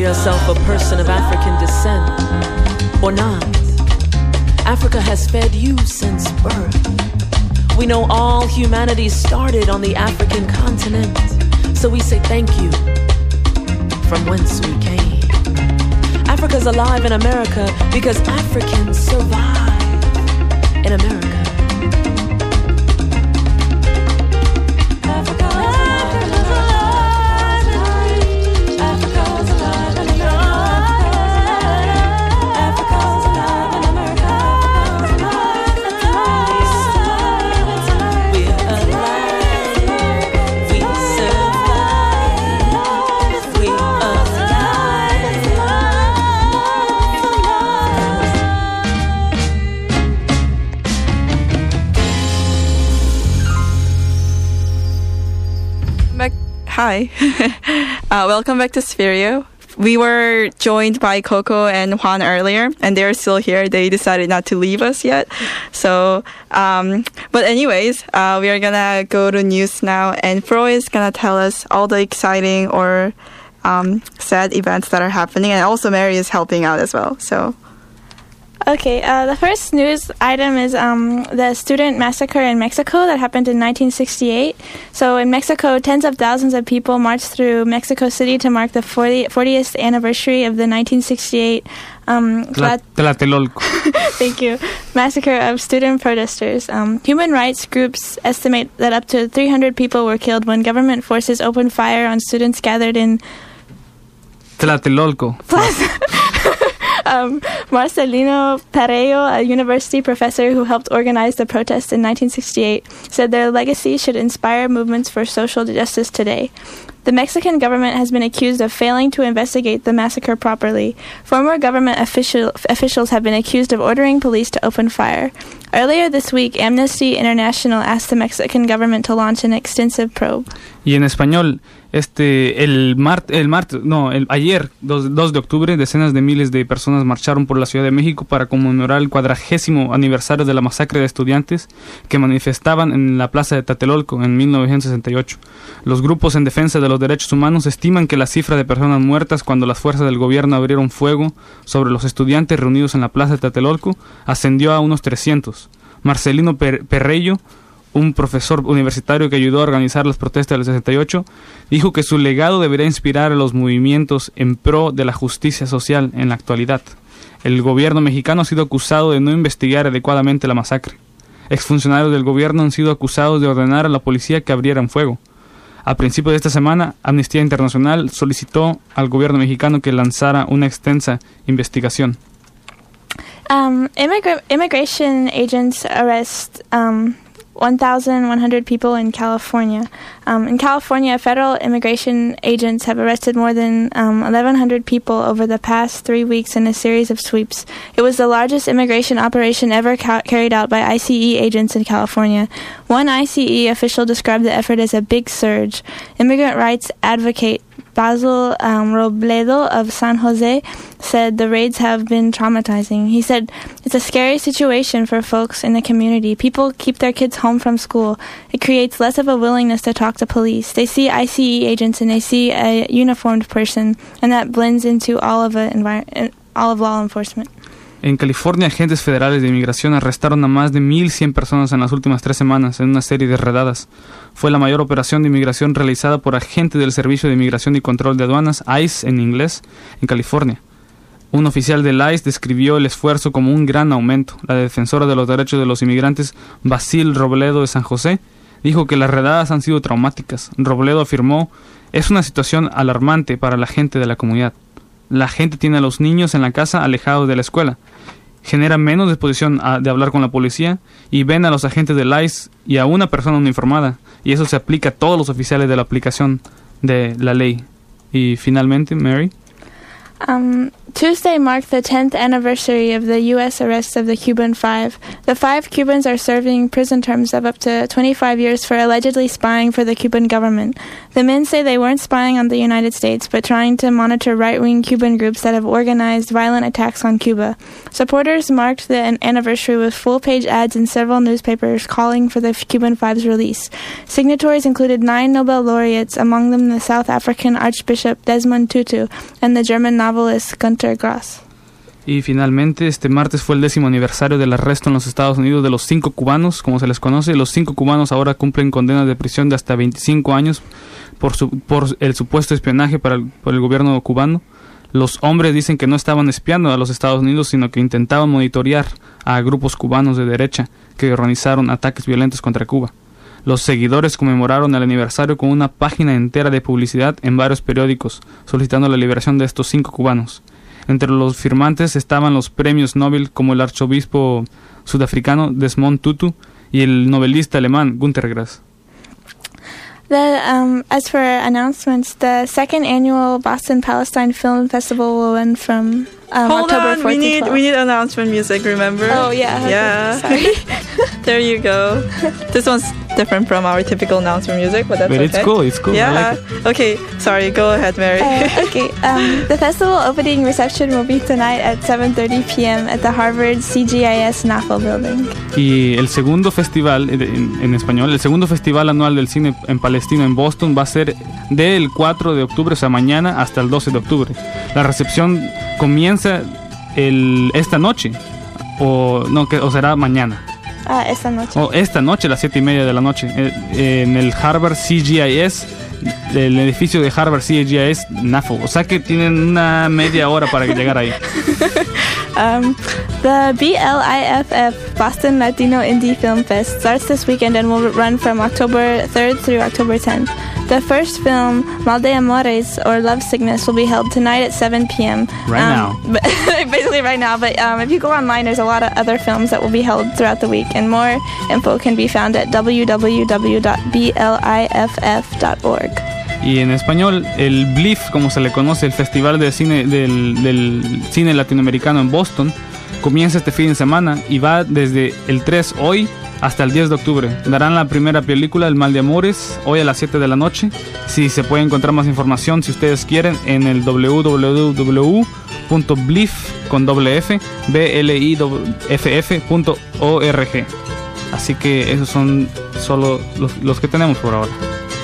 yourself a person of African descent or not. Africa has fed you since birth. We know all humanity started on the African continent, so we say thank you from whence we came. Africa's alive in America because Africans survive in America. Hi. uh, welcome back to Spherio. We were joined by Coco and Juan earlier, and they're still here. They decided not to leave us yet. So, um, but anyways, uh, we are gonna go to news now, and Fro is gonna tell us all the exciting or um, sad events that are happening, and also Mary is helping out as well. So. Okay, uh, the first news item is um, the student massacre in Mexico that happened in nineteen sixty-eight. So in Mexico, tens of thousands of people marched through Mexico City to mark the fortieth anniversary of the nineteen sixty-eight um, Tla- Tlatelolco. Thank you. Massacre of student protesters. Um, human rights groups estimate that up to three hundred people were killed when government forces opened fire on students gathered in Tlatelolco. Um, Marcelino Perello, a university professor who helped organize the protest in nineteen sixty-eight, said their legacy should inspire movements for social justice today. The Mexican government has been accused of failing to investigate the massacre properly. Former government official, officials have been accused of ordering police to open fire. Earlier this week, Amnesty International asked the Mexican government to launch an extensive probe. Y en español, este, el mart, el mart, no, el, ayer, dos de octubre, decenas de miles de personas marcharon por la Ciudad de México para conmemorar el cuadragésimo aniversario de la masacre de estudiantes que manifestaban en la plaza de Tlatelolco en mil novecientos sesenta y ocho. Los grupos en defensa de los derechos humanos estiman que la cifra de personas muertas cuando las fuerzas del gobierno abrieron fuego sobre los estudiantes reunidos en la plaza de Tlatelolco ascendió a unos trescientos. Marcelino per- Perello, un profesor universitario que ayudó a organizar las protestas del sesenta y ocho, dijo que su legado debería inspirar a los movimientos en pro de la justicia social en la actualidad. El gobierno mexicano ha sido acusado de no investigar adecuadamente la masacre. Exfuncionarios del gobierno han sido acusados de ordenar a la policía que abrieran fuego. A principios de esta semana, Amnistía Internacional solicitó al gobierno mexicano que lanzara una extensa investigación. Um, immigra- immigration agents arrest um, one thousand one hundred people in California. Um, in California, federal immigration agents have arrested more than um, eleven hundred people over the past three weeks in a series of sweeps. It was the largest immigration operation ever ca- carried out by I C E agents in California. One I C E official described the effort as a big surge. Immigrant rights advocate Basil um, Robledo of San Jose said the raids have been traumatizing. He said, it's a scary situation for folks in the community. People keep their kids home from school. It creates less of a willingness to talk to police. They see I C E agents and they see a uniformed person, and that blends into all of, a envir- all of law enforcement. En California, agentes federales de inmigración arrestaron a más de mil cien personas en las últimas tres semanas en una serie de redadas. Fue la mayor operación de inmigración realizada por agentes del Servicio de Inmigración y Control de Aduanas, I C E en inglés, en California. Un oficial del I C E describió el esfuerzo como un gran aumento. La defensora de los derechos de los inmigrantes, Basil Robledo de San José, dijo que las redadas han sido traumáticas. Robledo afirmó, es una situación alarmante para la gente de la comunidad. La gente tiene a los niños en la casa alejados de la escuela. Genera menos disposición a, de hablar con la policía y ven a los agentes del I C E y a una persona uniformada. Y eso se aplica a todos los oficiales de la aplicación de la ley. Y finalmente, Mary. Um, Tuesday marked the tenth anniversary of the U S arrest of the Cuban Five. The five Cubans are serving prison terms of up to twenty-five years for allegedly spying for the Cuban government. The men say they weren't spying on the United States, but trying to monitor right-wing Cuban groups that have organized violent attacks on Cuba. Supporters marked the anniversary with full-page ads in several newspapers calling for the Cuban Five's release. Signatories included nine Nobel laureates, among them the South African Archbishop Desmond Tutu and the German novelist Günter Grass. Y finalmente, este martes fue el décimo aniversario del arresto en los Estados Unidos de los cinco cubanos, como se les conoce. Los cinco cubanos ahora cumplen condenas de prisión de hasta veinticinco años por, su, por el supuesto espionaje para el, por el gobierno cubano. Los hombres dicen que no estaban espiando a los Estados Unidos, sino que intentaban monitorear a grupos cubanos de derecha que organizaron ataques violentos contra Cuba. Los seguidores conmemoraron el aniversario con una página entera de publicidad en varios periódicos, solicitando la liberación de estos cinco cubanos. Entre los firmantes estaban los premios Nobel como el arzobispo sudafricano Desmond Tutu y el novelista alemán Günter Grass. The, um, as for announcements, the second annual Boston Palestine Film Festival will run from um, Hold October on, fourth we need to twelfth. we need announcement music. Remember? Oh yeah. Yeah. Okay, sorry. There you go. This one's different from our typical announcement music, but that's But okay. it's cool, it's cool. I Yeah. like it. Okay. Sorry. Go ahead, Mary. Uh, okay. Um, the festival opening reception will be tonight at seven thirty p.m. at the Harvard C G I S N A F L building. Y el segundo festival, en, en español, el segundo festival anual del cine en Palestina en Boston va a ser del cuatro de octubre, o sea, mañana, hasta el doce de octubre. La recepción comienza el, esta noche, o no, que, o será mañana. Ah, esta noche. O esta noche, a las siete y media de la noche, eh, en el Harvard C G I S, el edificio de Harvard C G I S N A F L. O sea que tienen una media hora para llegar ahí. Um, the B L I F F Boston Latino Indie Film Fest starts this weekend and will run from October third through October tenth. The first film, Mal de Amores, or Love Sickness, will be held tonight at seven p.m. Right um, now. But basically right now, but um, if you go online, there's a lot of other films that will be held throughout the week, and more info can be found at w w w dot b l i f f dot org. Y en español, el B L I F, como se le conoce, el Festival de cine, del, del Cine Latinoamericano en Boston, comienza este fin de semana y va desde el tres hoy hasta el diez de octubre. Darán la primera película, El Mal de Amores, hoy a las siete de la noche. Si se puede encontrar más información, si ustedes quieren, en el w w w punto blif con doble f b l i f f punto org. Así que esos son solo los, los que tenemos por ahora.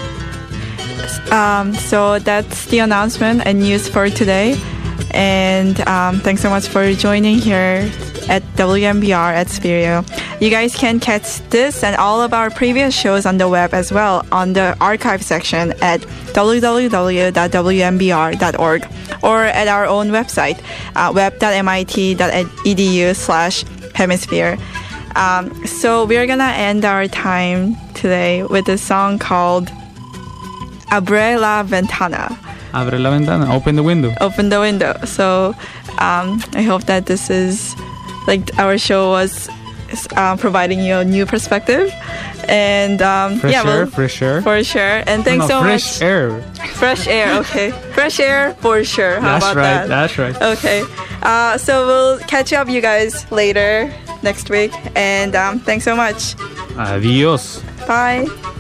Um, so that's the announcement and news for today. And um, thanks so much for joining here at W M B R at Spirio. You guys can catch this and all of our previous shows on the web as well on the archive section at w w w dot w m b r dot org or at our own website, uh, web dot m i t dot e d u slash hemisphere. Um, so we're gonna end our time today with a song called Abre la Ventana. Abre la ventana, open the window. Open the window. So um, I hope that this is, like, our show was uh, providing you a new perspective. And um, Fresh yeah, air, well, fresh air. for sure. And thanks no, so fresh much. air. Fresh air, okay. Fresh air for sure. How That's about right, that? that's right. Okay. Uh, so we'll catch up, you guys, later next week. And um, thanks so much. Adiós. Bye.